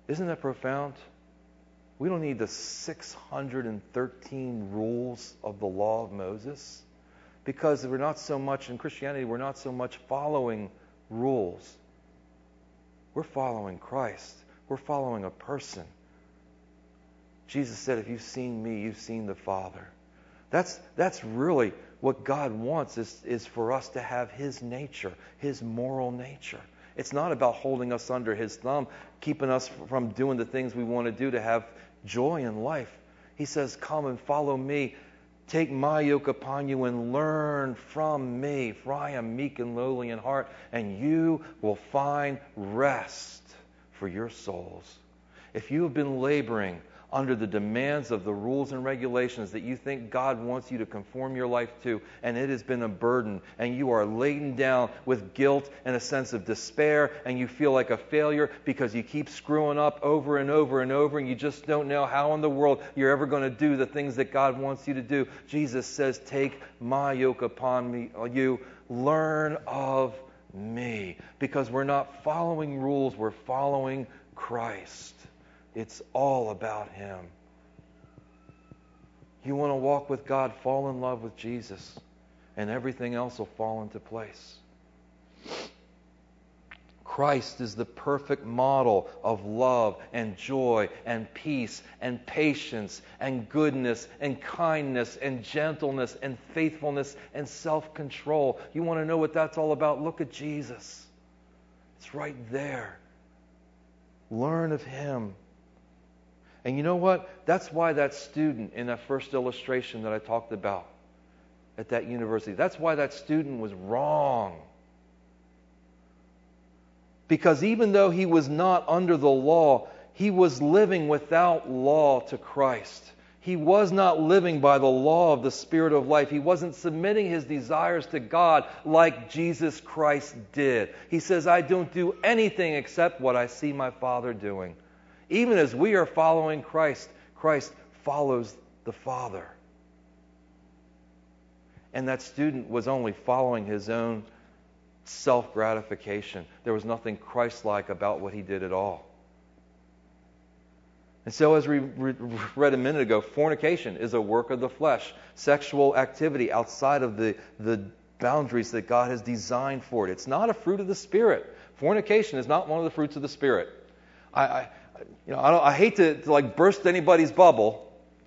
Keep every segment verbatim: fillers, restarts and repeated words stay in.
Isn't that profound? We don't need the six hundred thirteen rules of the law of Moses, because we're not so much, in Christianity, we're not so much following rules. We're following Christ. We're following a person. Jesus said, if you've seen me, you've seen the Father. That's, that's really what God wants, is, is for us to have His nature, His moral nature. It's not about holding us under His thumb, keeping us from doing the things we want to do to have joy in life. He says, come and follow me. Take my yoke upon you and learn from me, for I am meek and lowly in heart, and you will find rest for your souls. If you have been laboring under the demands of the rules and regulations that you think God wants you to conform your life to, and it has been a burden, and you are laden down with guilt and a sense of despair, and you feel like a failure because you keep screwing up over and over and over, and you just don't know how in the world you're ever going to do the things that God wants you to do, Jesus says, take my yoke upon me, you, learn of me. Because we're not following rules, we're following Christ. It's all about Him. You want to walk with God, fall in love with Jesus, and everything else will fall into place. Christ is the perfect model of love and joy and peace and patience and goodness and kindness and gentleness and faithfulness and self-control. You want to know what that's all about? Look at Jesus. It's right there. Learn of Him. And you know what? That's why that student in that first illustration that I talked about at that university, that's why that student was wrong. Because even though he was not under the law, he was living without law to Christ. He was not living by the law of the Spirit of life. He wasn't submitting his desires to God like Jesus Christ did. He says, I don't do anything except what I see my Father doing. Even as we are following Christ, Christ follows the Father. And that student was only following his own self-gratification. There was nothing Christ-like about what he did at all. And so, as we read a minute ago, fornication is a work of the flesh. Sexual activity outside of the, the boundaries that God has designed for it. It's not a fruit of the Spirit. Fornication is not one of the fruits of the Spirit. I... I You know, I, don't, I hate to, to like burst anybody's bubble.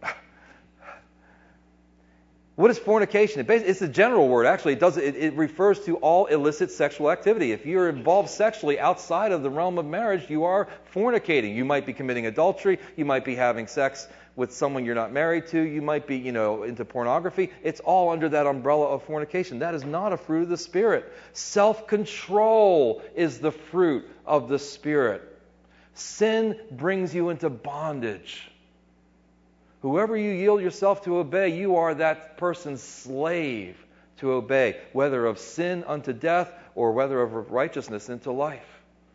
What is fornication? It it's a general word. Actually, it does. It, it refers to all illicit sexual activity. If you're involved sexually outside of the realm of marriage, you are fornicating. You might be committing adultery. You might be having sex with someone you're not married to. You might be, you know, into pornography. It's all under that umbrella of fornication. That is not a fruit of the Spirit. Self-control is the fruit of the Spirit. Sin brings you into bondage. Whoever you yield yourself to obey, you are that person's slave to obey, whether of sin unto death or whether of righteousness into life.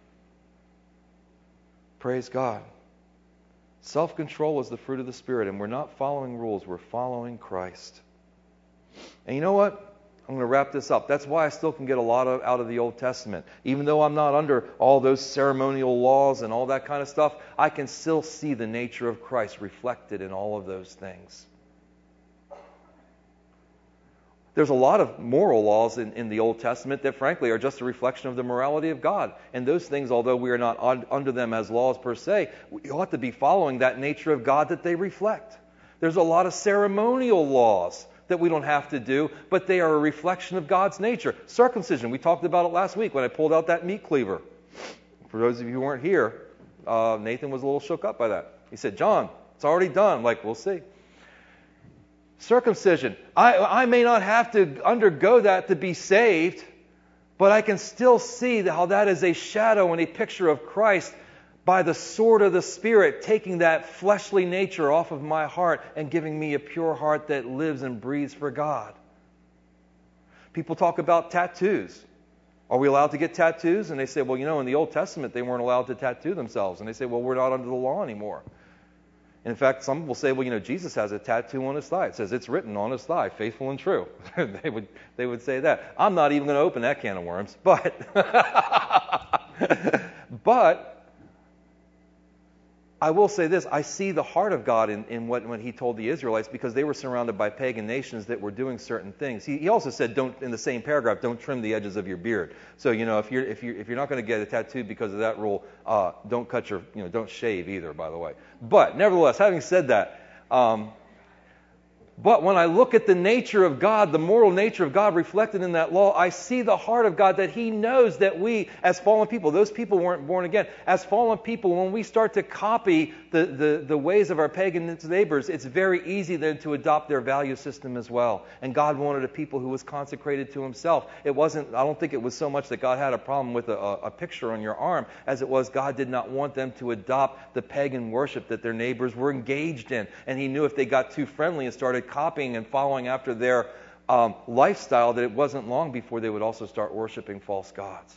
Praise God. Self-control is the fruit of the Spirit, and we're not following rules, we're following Christ. And you know what? I'm going to wrap this up. That's why I still can get a lot of, out of the Old Testament. Even though I'm not under all those ceremonial laws and all that kind of stuff, I can still see the nature of Christ reflected in all of those things. There's a lot of moral laws in, in the Old Testament that frankly are just a reflection of the morality of God. And those things, although we are not on, under them as laws per se, we ought to be following that nature of God that they reflect. There's a lot of ceremonial laws that we don't have to do, but they are a reflection of God's nature. Circumcision, we talked about it last week when I pulled out that meat cleaver. For those of you who weren't here, uh, Nathan was a little shook up by that. He said, John, it's already done. I'm like, we'll see. Circumcision, I, I may not have to undergo that to be saved, but I can still see how that is a shadow and a picture of Christ by the sword of the Spirit, taking that fleshly nature off of my heart and giving me a pure heart that lives and breathes for God. People talk about tattoos. Are we allowed to get tattoos? And they say, well, you know, in the Old Testament, they weren't allowed to tattoo themselves. And they say, well, we're not under the law anymore. And in fact, some will say, well, you know, Jesus has a tattoo on his thigh. It says it's written on his thigh, faithful and true. they would they would say that. I'm not even going to open that can of worms. But, but, I will say this, I see the heart of God in, in what when he told the Israelites, because they were surrounded by pagan nations that were doing certain things. He, he also said, don't, in the same paragraph, don't trim the edges of your beard. So, you know, if you're if you're if you're not going to get a tattoo because of that rule, uh, don't cut your, you know, don't shave either, by the way. But nevertheless, having said that, um, but when I look at the nature of God, the moral nature of God reflected in that law, I see the heart of God, that he knows that we, as fallen people, those people weren't born again, as fallen people, when we start to copy the, the, the ways of our pagan neighbors, it's very easy then to adopt their value system as well. And God wanted a people who was consecrated to himself. It wasn't, I don't think it was so much that God had a problem with a, a picture on your arm, as it was God did not want them to adopt the pagan worship that their neighbors were engaged in. And he knew if they got too friendly and started copying and following after their um, lifestyle, that it wasn't long before they would also start worshiping false gods.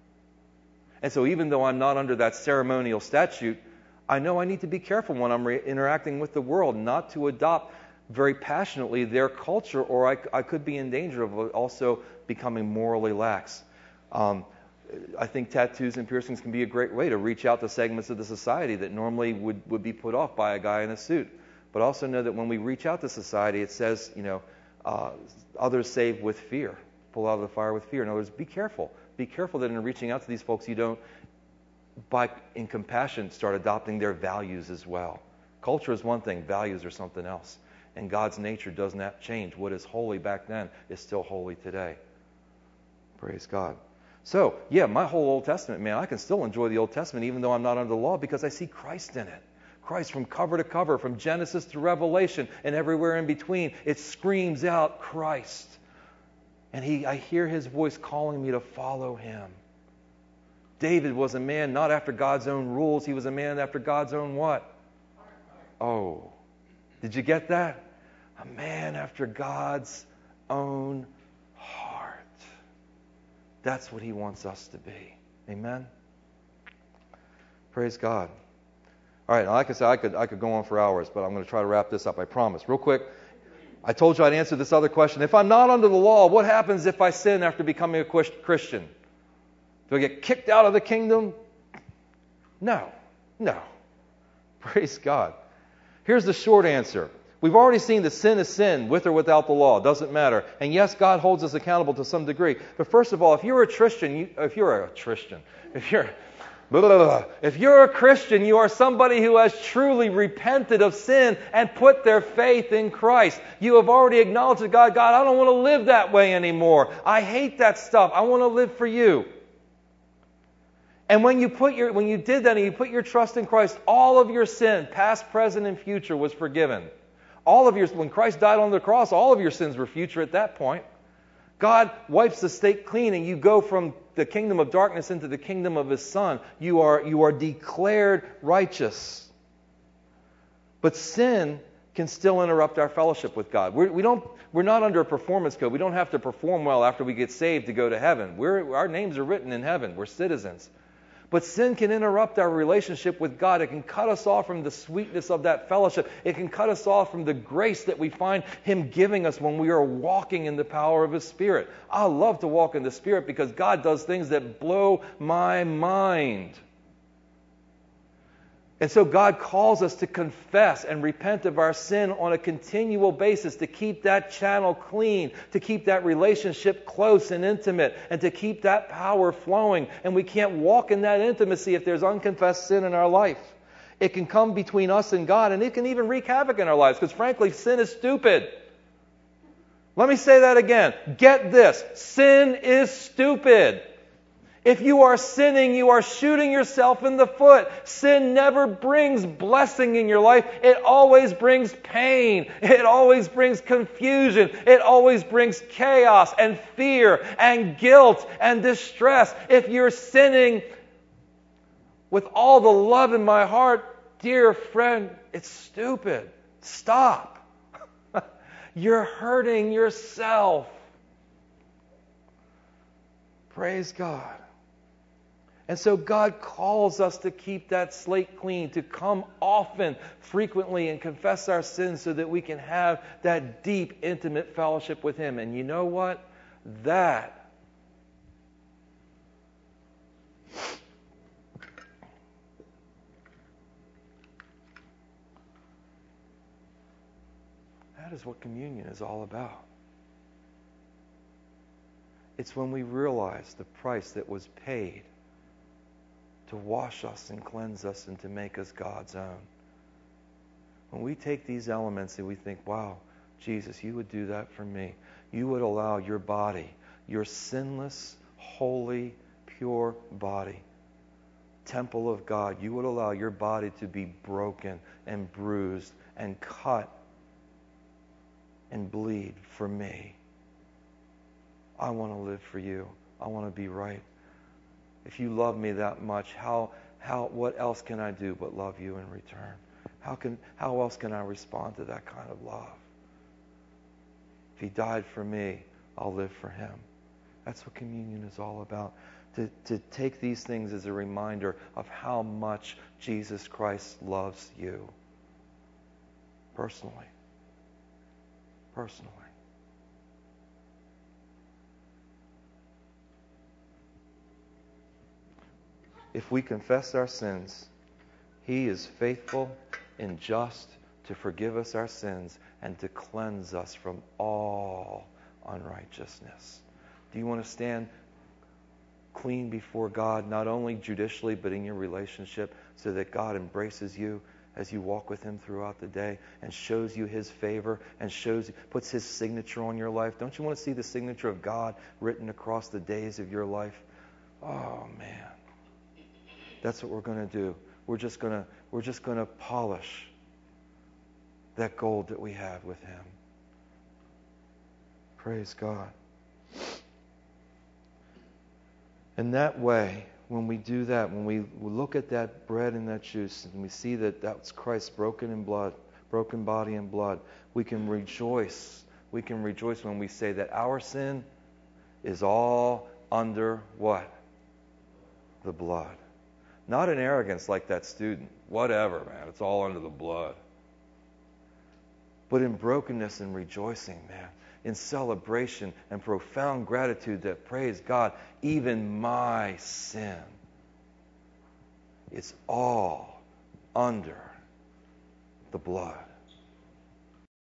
And so even though I'm not under that ceremonial statute, I know I need to be careful when I'm re- interacting with the world, not to adopt very passionately their culture, or I, I could be in danger of also becoming morally lax. Um, I think tattoos and piercings can be a great way to reach out to segments of the society that normally would, would be put off by a guy in a suit. But also know that when we reach out to society, it says, you know, uh, others save with fear. Pull out of the fire with fear. In other words, be careful. Be careful that in reaching out to these folks, you don't, by in compassion, start adopting their values as well. Culture is one thing. Values are something else. And God's nature does not change. What is holy back then is still holy today. Praise God. So, yeah, my whole Old Testament, man, I can still enjoy the Old Testament even though I'm not under the law, because I see Christ in it. Christ from cover to cover, from Genesis to Revelation, and everywhere in between. It screams out Christ. And he, I hear his voice calling me to follow him. David was a man not after God's own rules. He was a man after God's own what? Oh, did you get that? A man after God's own heart. That's what he wants us to be. Amen? Praise God. All right, like I said, I could I could go on for hours, but I'm going to try to wrap this up, I promise. Real quick, I told you I'd answer this other question. If I'm not under the law, what happens if I sin after becoming a Christian? Do I get kicked out of the kingdom? No, no. Praise God. Here's the short answer. We've already seen that sin is sin, with or without the law. It doesn't matter. And yes, God holds us accountable to some degree. But first of all, if you're a Christian, you, if you're a Christian, if you're Blah, blah, blah. If you're a Christian, you are somebody who has truly repented of sin and put their faith in Christ. You have already acknowledged to God, God, I don't want to live that way anymore. I hate that stuff. I want to live for you. And when you put your when you did that and you put your trust in Christ, all of your sin, past, present, and future, was forgiven. All of your when Christ died on the cross, all of your sins were future at that point. God wipes the slate clean, and you go from the kingdom of darkness into the kingdom of his Son. You are, you are declared righteous. But sin can still interrupt our fellowship with God. We're, we don't, we're not under a performance code. We don't have to perform well after we get saved to go to heaven. We're, our names are written in heaven. We're citizens. But sin can interrupt our relationship with God. It can cut us off from the sweetness of that fellowship. It can cut us off from the grace that we find him giving us when we are walking in the power of his Spirit. I love to walk in the Spirit because God does things that blow my mind. And so God calls us to confess and repent of our sin on a continual basis, to keep that channel clean, to keep that relationship close and intimate, and to keep that power flowing. And we can't walk in that intimacy if there's unconfessed sin in our life. It can come between us and God, and it can even wreak havoc in our lives, because frankly, sin is stupid. Let me say that again. Get this. Sin is stupid. If you are sinning, you are shooting yourself in the foot. Sin never brings blessing in your life. It always brings pain. It always brings confusion. It always brings chaos and fear and guilt and distress. If you're sinning with all the love in my heart, dear friend, it's stupid. Stop. You're hurting yourself. Praise God. And so God calls us to keep that slate clean, to come often, frequently, and confess our sins so that we can have that deep, intimate fellowship with him. And you know what? That That is what communion is all about. It's when we realize the price that was paid to wash us and cleanse us and to make us God's own. When we take these elements and we think, wow, Jesus, you would do that for me. You would allow your body, your sinless, holy, pure body, temple of God, you would allow your body to be broken and bruised and cut and bleed for me. I want to live for you. I want to be right. If you love me that much, how how what else can I do but love you in return? How can how else can I respond to that kind of love? If he died for me, I'll live for him. That's what communion is all about. To, to take these things as a reminder of how much Jesus Christ loves you. Personally. Personally. If we confess our sins, he is faithful and just to forgive us our sins and to cleanse us from all unrighteousness. Do you want to stand clean before God, not only judicially, but in your relationship, so that God embraces you as you walk with him throughout the day and shows you his favor and shows puts his signature on your life? Don't you want to see the signature of God written across the days of your life? Oh, man. That's what we're going to do. We're just going to we're just going to polish that gold that we have with him. Praise God. In that way, when we do that, when we look at that bread and that juice, and we see that that's Christ's broken in blood, broken body and blood, we can rejoice. We can rejoice when we say that our sin is all under what? The blood. Not in arrogance like that student. Whatever, man. It's all under the blood. But in brokenness and rejoicing, man. In celebration and profound gratitude that, praise God, even my sin is all under the blood.